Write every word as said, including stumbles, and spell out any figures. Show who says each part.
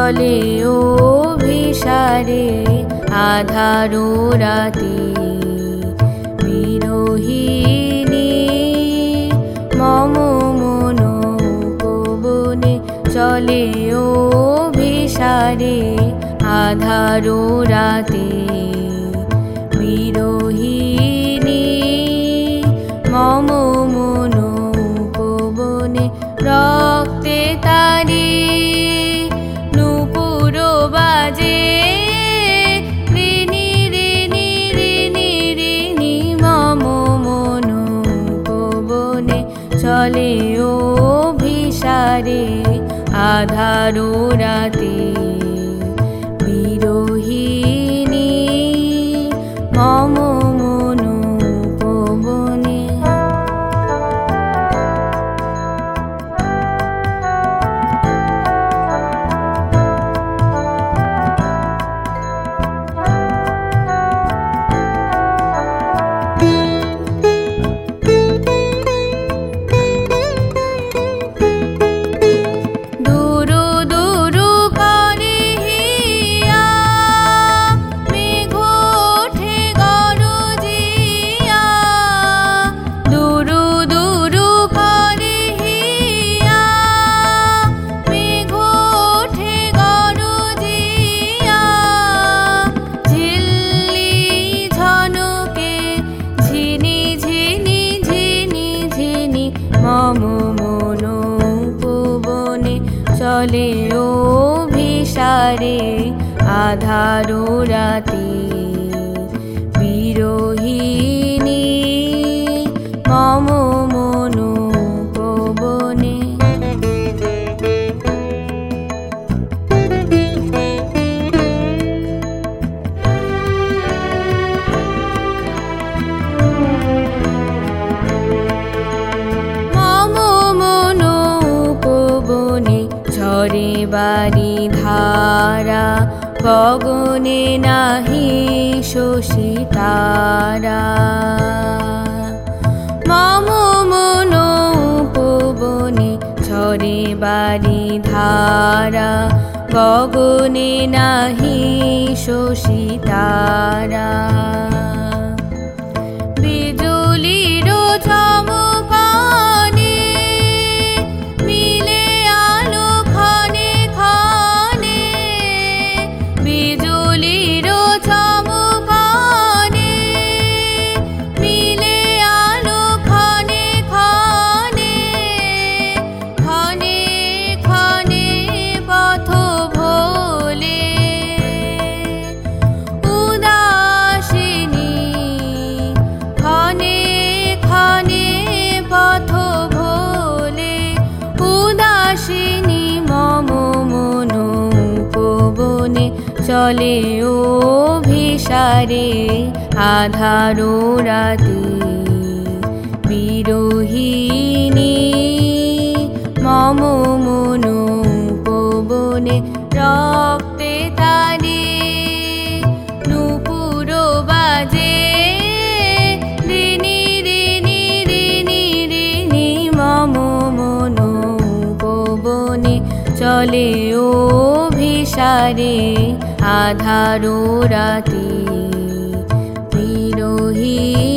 Speaker 1: চলে অভিসারে আধারো রাতে বিরোহিণী মম মন উপবনে চলে অভিসারে আধারো রাতে বিরোহিণী মম মন উপবনে রক্তে তারি নূপুর বাজে ঋণী ঋণী ঋণী ঋণী মম মন উপবনে চলে অভিসারে আধারো রাতে বিরোহিণী মম মন উপবনে। মম মন উপবনে চলে অভিসারে আধারো রাতে বিরোহিণী মম মন উপবনে। ঝরে বারি ধারা গগনে নাহি শশী তারা মম মন উপবনে ঝরে বারি ধারা গগনে নাহি শশী তারা বিজুলির চমকানে মিলে আলো ক্ষণে ক্ষণে বিজুলির চমকানে মিলে আলো ক্ষণে ক্ষণে ক্ষণে ক্ষণে পথ ভোলে উদাসিনী ক্ষণে ক্ষণে পথ ভোলে উদাসিনী মম মন উপবনে চলে অভিসারে আধারো রাতে বিরোহিণী মম মন উপবনে রক্তে তারি নূপুর বাজে ঋণী ঋণী ঋণী ঋণী মম মন উপবনে চলে অভিসারে আধারো রাতে বিরোহিণী।